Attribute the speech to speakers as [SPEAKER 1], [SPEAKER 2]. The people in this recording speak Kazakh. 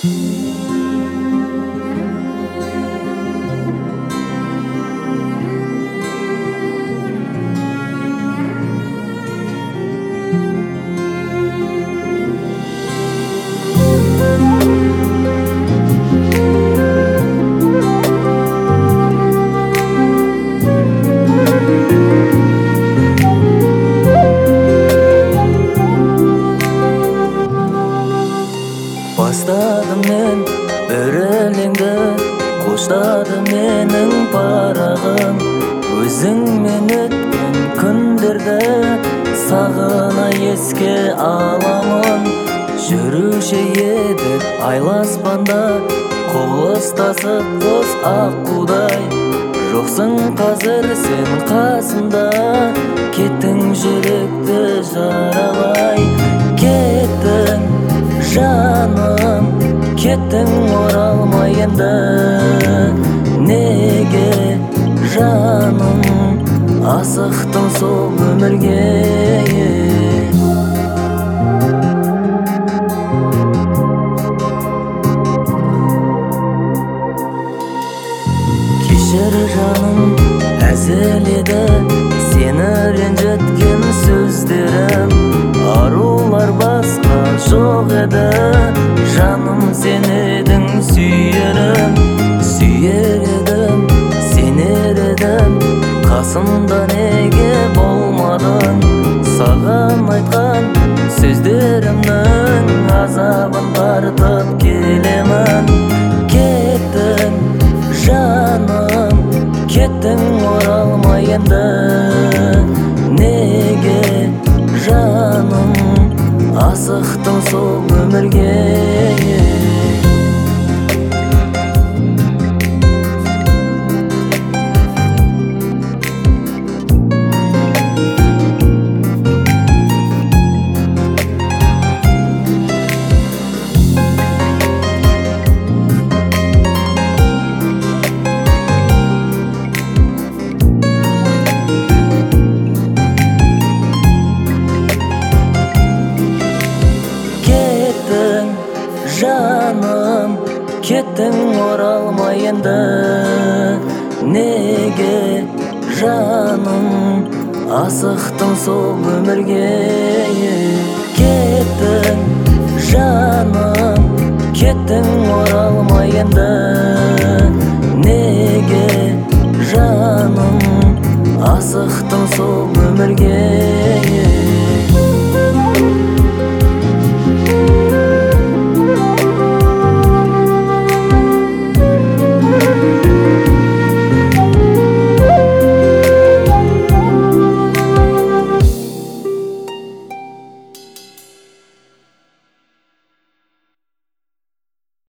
[SPEAKER 1] Бастадым мен өрелеңді, қоштады менің парағым. Өзіңмен өткен күндерді сағына еске аламын. Жүруші едік айласпанда, қолыстасып қос аққудай. Жоқсың қазір сен қасымда, кеттің жүректі жаралай. Кеттің жаным, кеттің оралмай енді. Неге жаным, асықтым сол өмірге. Кешір жаным, әзіл еді сені ренжіткен сөздерім. Арулар басқа жоқ еді, жаным сен едің сүйерім. Сүйер едім, сенер едім, қасымда неге болмадың? Саған айтқан сөздерімнің азабын тартып келемін. Кеттің жаным, кеттің оралмай енді. Неге жаным, асықтым сол өмірге. Жаным, кеттің оралмай енді. Неге жаным, асықтым сол өмірге. Кеттің жаным, кеттің оралмай енді. Неге жаным, асықтым сол өмірге.